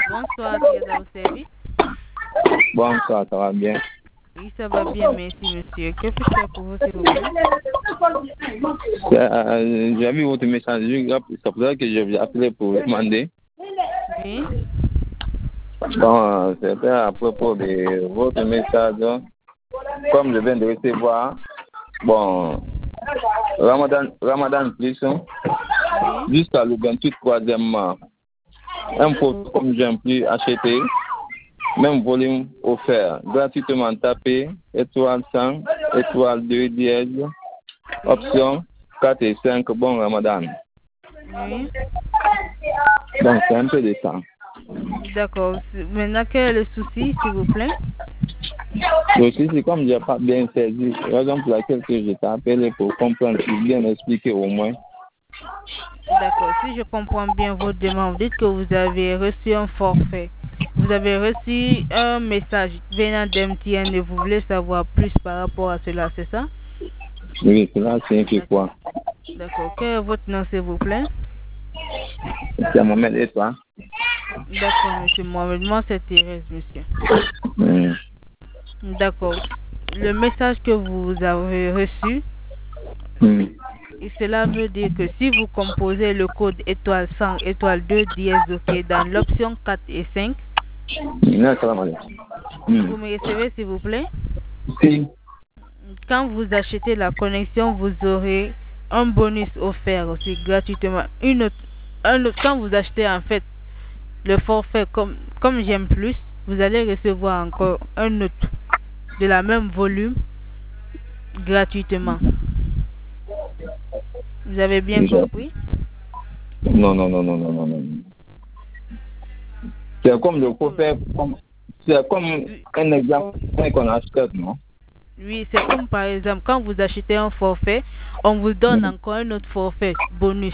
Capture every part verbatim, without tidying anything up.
Bonsoir, tu es à vos services. Bonsoir, ça va bien? Oui, ça va bien, merci monsieur. Que puis-je faire pour vous, s'il vous plaît? Euh, J'ai vu votre message, c'est pour ça que je vous ai appelé pour vous demander. Oui. Bon, c'était à propos de votre message. Comme je viens de recevoir, bon, Ramadan, Ramadan plus, hein, Oui. jusqu'à le vingt-huit troisième mois, un produit comme j'ai pu acheter, même volume offert, gratuitement tapé, étoile cent, étoile deux, dièse, option quatre et cinq, bon Ramadan. Oui. Donc c'est un peu de ça. D'accord. Maintenant, quel est le souci, s'il vous plaît? Le souci, comme je n'ai pas bien saisi, raison pour laquelle que je t'ai appelé pour comprendre, pour bien expliquer au moins. D'accord. Si je comprends bien votre demande, vous dites que vous avez reçu un forfait. Vous avez reçu un message venant d'M T N et vous voulez savoir plus par rapport à cela, c'est ça? Oui, cela signifie quoi? D'accord. Quel est votre nom, s'il vous plaît? C'est Mohamed et toi? D'accord, monsieur Mohamed. Moi, c'est Thérèse, monsieur. Mm. D'accord. Le message que vous avez reçu, Mm. et cela veut dire que si vous composez le code étoile cent, étoile deux, dièse, ok, dans l'option quatre et cinq, Non, salam alaikum. Mm. vous me recevez, s'il vous plaît? Si. Quand vous achetez la connexion, vous aurez un bonus offert aussi gratuitement. Une autre, un autre, quand vous achetez en fait le forfait comme, comme j'aime plus, vous allez recevoir encore un autre de la même volume gratuitement. Vous avez bien Déjà. compris? Non, non, non, non, non, non, non. C'est comme le forfait, comme, c'est comme un exemple qu'on achète, non? Oui, c'est comme par exemple, quand vous achetez un forfait, on vous donne Mm. encore un autre forfait bonus.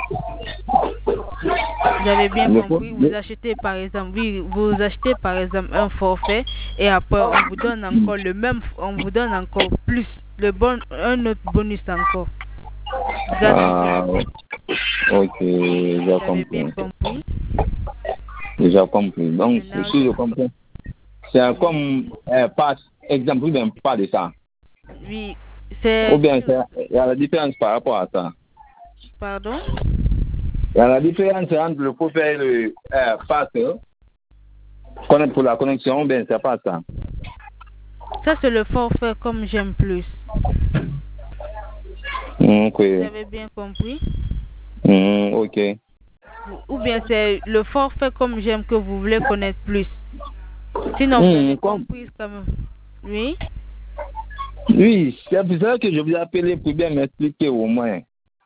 Vous avez bien Le compris? for- Vous le- achetez par exemple, oui, vous achetez par exemple un forfait et après on vous donne encore le même, on vous donne encore plus, le bon, un autre bonus encore. Ah, Gratuitement. ok, j'ai Vous avez compris. bien compris? J'ai compris. Donc, Maintenant, si je comprends, c'est oui, comme euh, pas, exemple, ou bien pas de ça. oui, Ou c'est, bien c'est- il y a la différence par rapport à ça. pardon? Il y a la différence entre le forfait et le euh, pass, connaître pour la connexion, ou bien c'est pas ça. Ça c'est le forfait comme j'aime plus. Mm, ok. Vous avez bien compris? Mm, ok. Ou bien c'est le forfait comme j'aime que vous voulez connaître plus. Sinon, vous Mm, avez comme- compris quand même. Oui? Oui, c'est pour ça que je vous ai appelé pour bien m'expliquer au moins.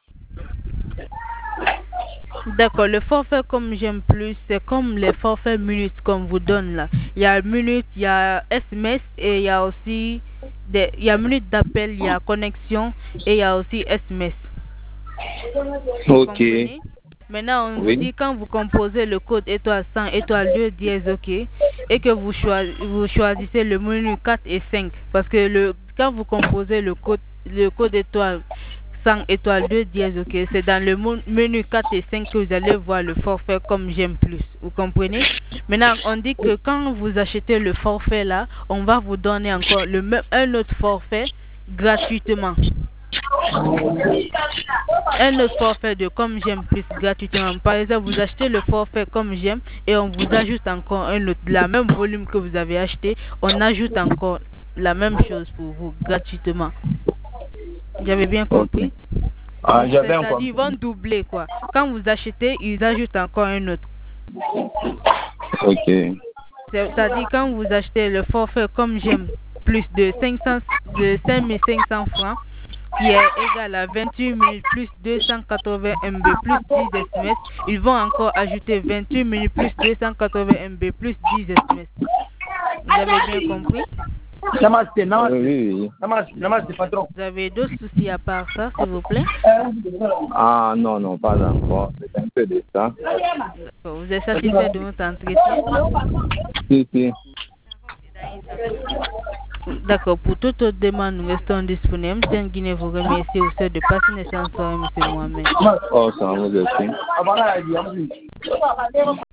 D'accord. Le forfait comme j'aime plus, c'est comme les forfaits minutes qu'on vous donne là. Il y a minutes, il y a S M S et il y a aussi des, il y a minutes d'appel, il y a connexion et il y a aussi S M S. Vous Ok. comprenez? Maintenant, on vous Oui. dit quand vous composez le code étoile cent, étoile deux, dièse, ok, et que vous, choi vous choisissez le menu quatre et cinq, parce que le, quand vous composez le code, le code étoile cent, étoile deux, dièse, ok, c'est dans le menu quatre et cinq que vous allez voir le forfait comme j'aime plus. Vous comprenez? Maintenant, on dit que quand vous achetez le forfait là, on va vous donner encore le même, un autre forfait gratuitement. Un autre forfait de comme j'aime plus gratuitement. Par exemple, vous achetez le forfait comme j'aime et on vous ajoute encore un autre, la même volume que vous avez acheté, on ajoute encore la même chose pour vous gratuitement. J'avais bien compris? Ok. Ah, j'avais C'est-à-dire compris. ils vont doubler quoi. Quand vous achetez, ils ajoutent encore un autre. Ok. C'est-à-dire quand vous achetez le forfait comme j'aime plus de cinq cents, de cinq mille cinq cents francs, qui est égal à vingt-huit mille plus deux cent quatre-vingts M B plus dix S M S, ils vont encore ajouter vingt-huit mille plus deux cent quatre-vingts M B plus dix S M S. Vous avez bien compris? Namaste, namaste. Oui, oui. Namaste, namaste, patron. Vous avez d'autres soucis à part ça, s'il vous plaît? Ah, non, non, pas encore. C'est un peu de ça. D'accord. Vous êtes satisfait de notre entretien? Si, si. D'accord. Pour toute autre demande, nous restons disponibles. Tiens, Guinée vous remercie au sein de passer naissance soirée, M. Mohamed. Oh, ça, vous aussi.